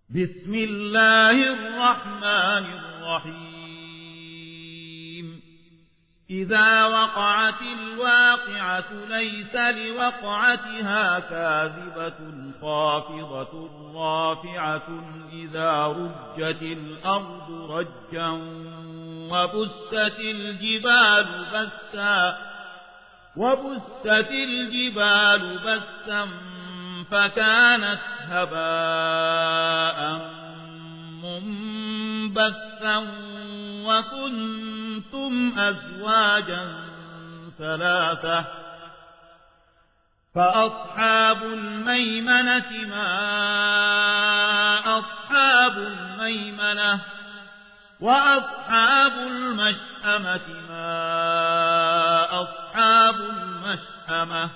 بسم الله الرحمن الرحيم إذا وقعت الواقعة ليس لوقعتها كاذبة خافضة رافعة إذا رجت الأرض رجا وبست الجبال بسا فكانت هباء منبثا وكنتم أزواجا ثلاثة فأصحاب الميمنة ما أصحاب الميمنة وأصحاب المشأمة ما أصحاب المشأمة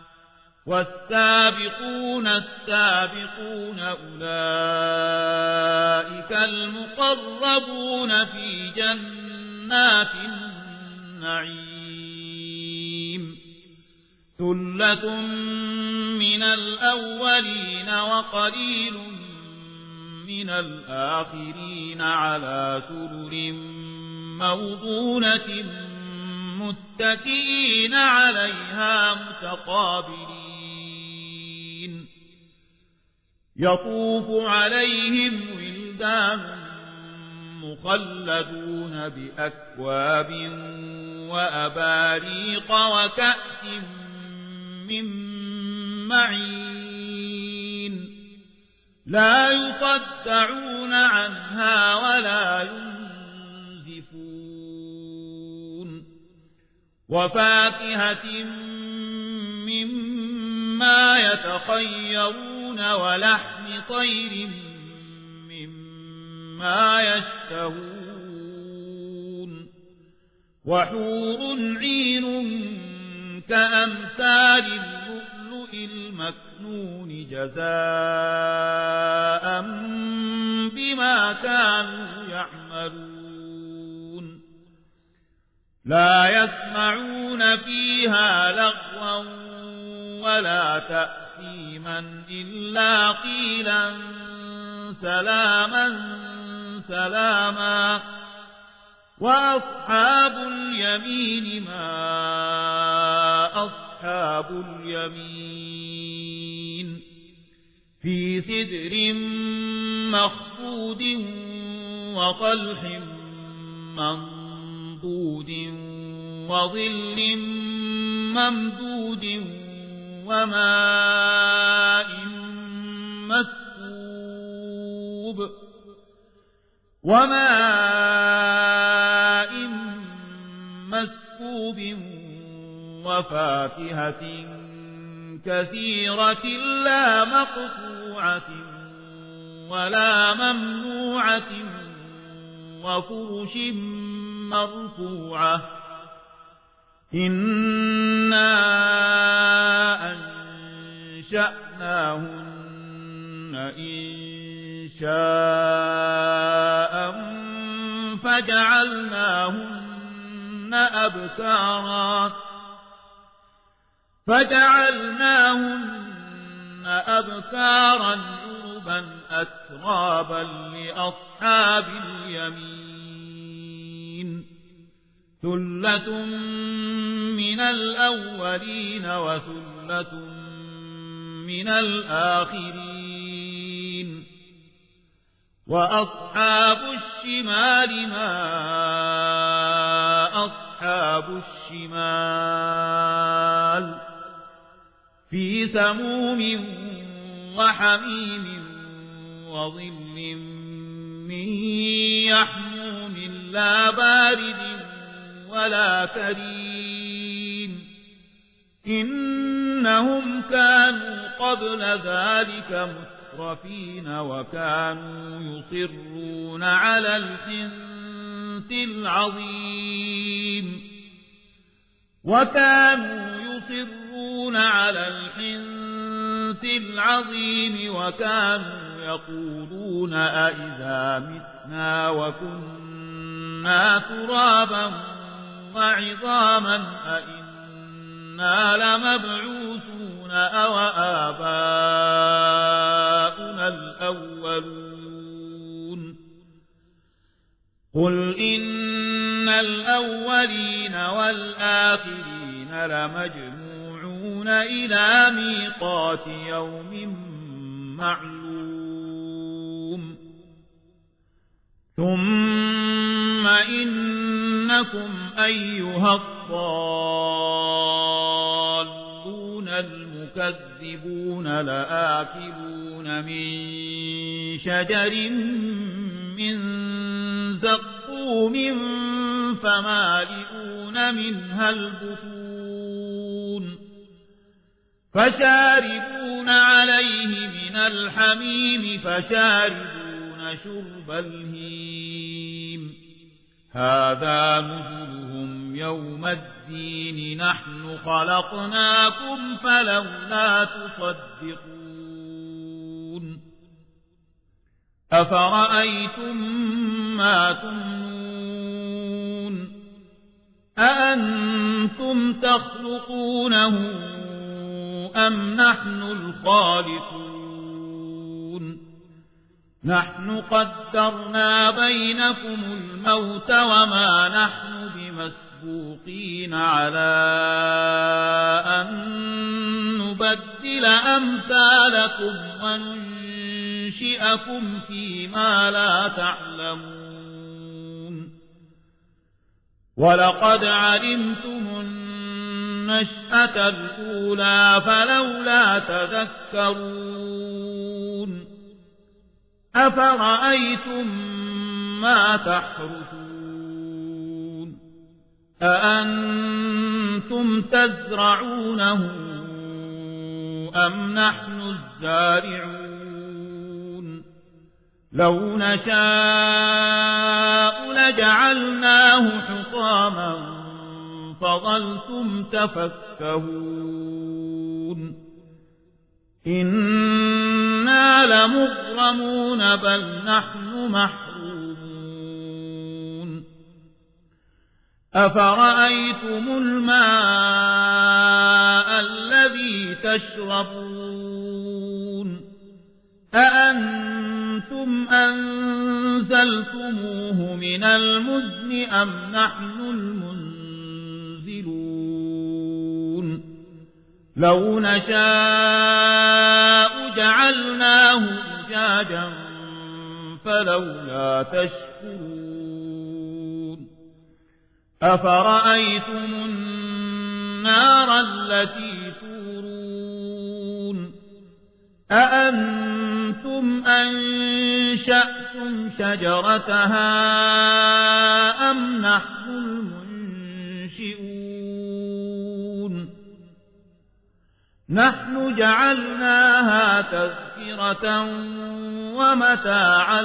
والسابقون السابقون أولئك المقربون في جنات النعيم ثلة من الأولين وقليل من الآخرين على سرر موضونة متكئين عليها متقابلين يطوف عليهم ولدان مخلدون بأكواب وأباريق وكأس من معين لا يصدعون عنها ولا ينزفون وفاكهة مما يتخيرون ولحم طير مما يشتهون وحور عين كأمثال اللؤلؤ المكنون جزاء بما كانوا يعملون لا يسمعون فيها لغوا ولا تأثيما إلا قيلا سلاما سلاما وأصحاب اليمين ما أصحاب اليمين في سدر مخضود وطلح منضود وظل ممدود وماء مسكوب وفاكهة كثيرة لا مقطوعة ولا ممنوعة وفرش مرفوعة إنا أنشأناهن إنشاء فجعلناهن أبكارا عربا أترابا لأصحاب اليمين ثلة من الأولين وثلة من الآخرين وأصحاب الشمال ما أصحاب الشمال في سموم وحميم وظل من يحموم لا بارد ولا كريم إنهم كانوا قبل ذلك مترفين وكانوا يصرون على الحنث العظيم وكانوا يقولون أئذا متنا وكنا ترابا وعظاما أئنا لمبعوثون أو آباؤنا الأولون قل إن الأولين والآخرين لمجموعون إلى ميقات يوم معلوم ثم إنكم أيها الضالون المكذبون لآكلون من شجر من زقوم فمالئون منها البطون فشاربون عليه من الحميم فشاربون شرب الهيم هذا نزلهم يوم الدين نحن خلقناكم فلولا تصدقون أفرأيتم ما تمنون أأنتم تخلقونه أم نحن الخالقون نحن قدرنا بينكم الموت وما نحن بمسبوقين على أن نبدل أمثالكم وننشئكم فيما لا تعلمون ولقد علمتم النشأة الأولى فلولا تذكرون أفرأيتم ما تحرثون أأنتم تزرعونه أم نحن الزارعون لو نشاء لجعلناه حطاما فظلتم تفكهون إنا لمغرمون بل نحن محرومون أفرأيتم الماء الذي تشربون أأنتم أنزلتموه من المزن أم نحن المنزلون لو نشاء جعلناه أجاجا فلولا تشكرون أفرأيتم النار التي تورون أأنتم أنشأتم شجرتها أم نحن المنشئون نحن جعلناها تذكرة ومتاعا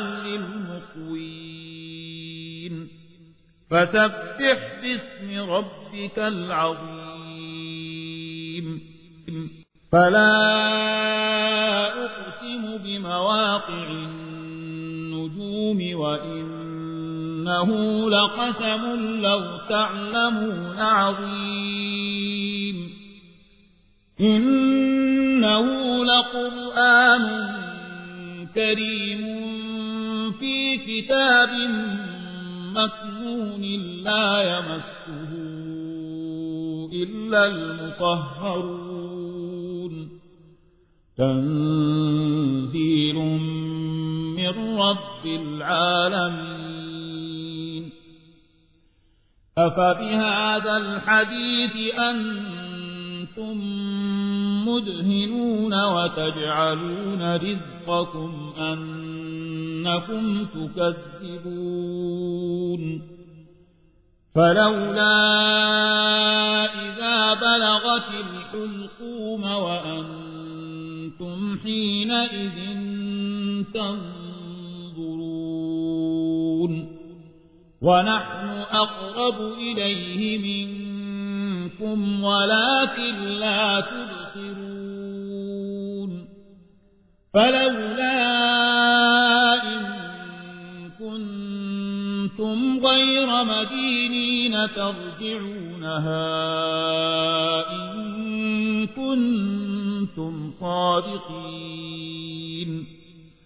للمقوين فسبح باسم ربك العظيم فلا أقسم بمواقع النجوم وإنه لقسم لو تعلمون عظيم إنه لقرآن كريم في كتاب مكنون لا يمسه إلا المطهرون تنزيل من رب العالمين أفبهذا الحديث أنتم مدهنون وتجعلون رزقكم أنكم تكذبون فلولا إذا بلغت الحلقوم وأنتم حينئذ تنظرون ونحن أقرب إليه منكم ولكن لا تبصرون فلولا إن كنتم غير مدينين ترجعونها إن كنتم صادقين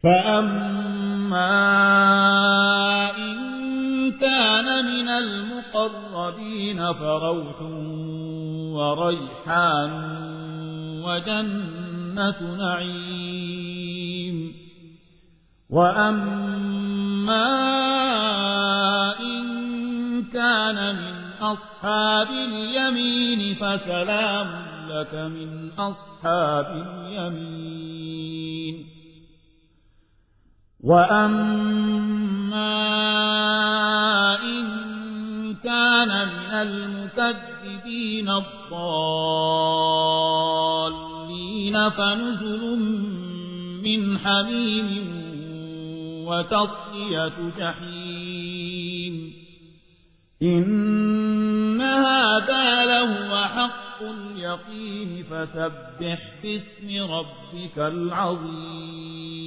فأما إن كان من المقربين فروح وريحان وجنة نعيم وأما إن كان من أصحاب اليمين فسلام لك من أصحاب اليمين وأما إن كان من المكذبين الضالين فنزل من حميم وتصلية جحيم إن هذا لهو حق اليقين فسبح باسم ربك العظيم